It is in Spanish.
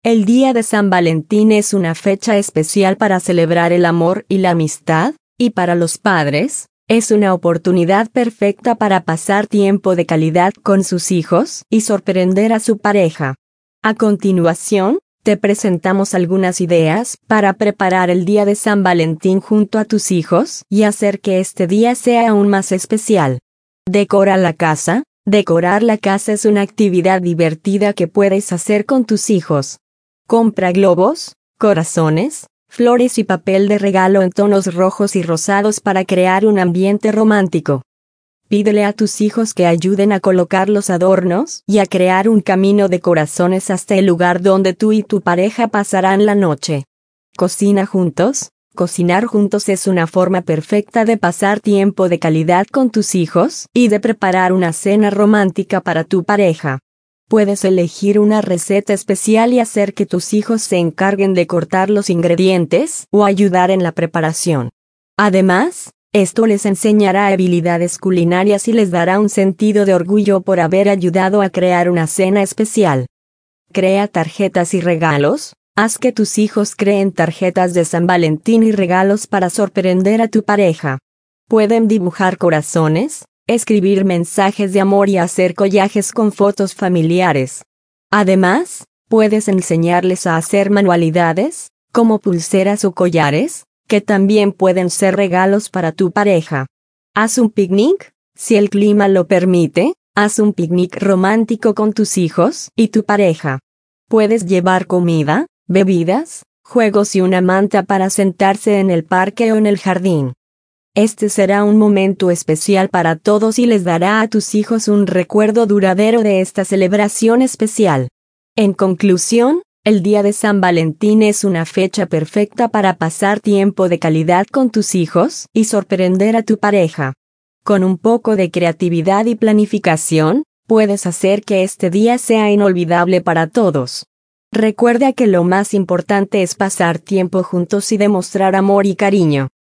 El día de San Valentín es una fecha especial para celebrar el amor y la amistad, y para los padres, es una oportunidad perfecta para pasar tiempo de calidad con sus hijos y sorprender a su pareja. A continuación, te presentamos algunas ideas para preparar el día de San Valentín junto a tus hijos y hacer que este día sea aún más especial. Decora la casa. Decorar la casa es una actividad divertida que puedes hacer con tus hijos. Compra globos, corazones, flores y papel de regalo en tonos rojos y rosados para crear un ambiente romántico. Pídele a tus hijos que ayuden a colocar los adornos y a crear un camino de corazones hasta el lugar donde tú y tu pareja pasarán la noche. Cocina juntos. Cocinar juntos es una forma perfecta de pasar tiempo de calidad con tus hijos y de preparar una cena romántica para tu pareja. Puedes elegir una receta especial y hacer que tus hijos se encarguen de cortar los ingredientes o ayudar en la preparación. Además, esto les enseñará habilidades culinarias y les dará un sentido de orgullo por haber ayudado a crear una cena especial. Crea tarjetas y regalos. Haz que tus hijos creen tarjetas de San Valentín y regalos para sorprender a tu pareja. Pueden dibujar corazones, escribir mensajes de amor y hacer collages con fotos familiares. Además, puedes enseñarles a hacer manualidades, como pulseras o collares, que también pueden ser regalos para tu pareja. Haz un picnic. Si el clima lo permite, haz un picnic romántico con tus hijos y tu pareja. Puedes llevar comida, bebidas, juegos y una manta para sentarse en el parque o en el jardín. Este será un momento especial para todos y les dará a tus hijos un recuerdo duradero de esta celebración especial. En conclusión, el día de San Valentín es una fecha perfecta para pasar tiempo de calidad con tus hijos y sorprender a tu pareja. Con un poco de creatividad y planificación, puedes hacer que este día sea inolvidable para todos. Recuerda que lo más importante es pasar tiempo juntos y demostrar amor y cariño.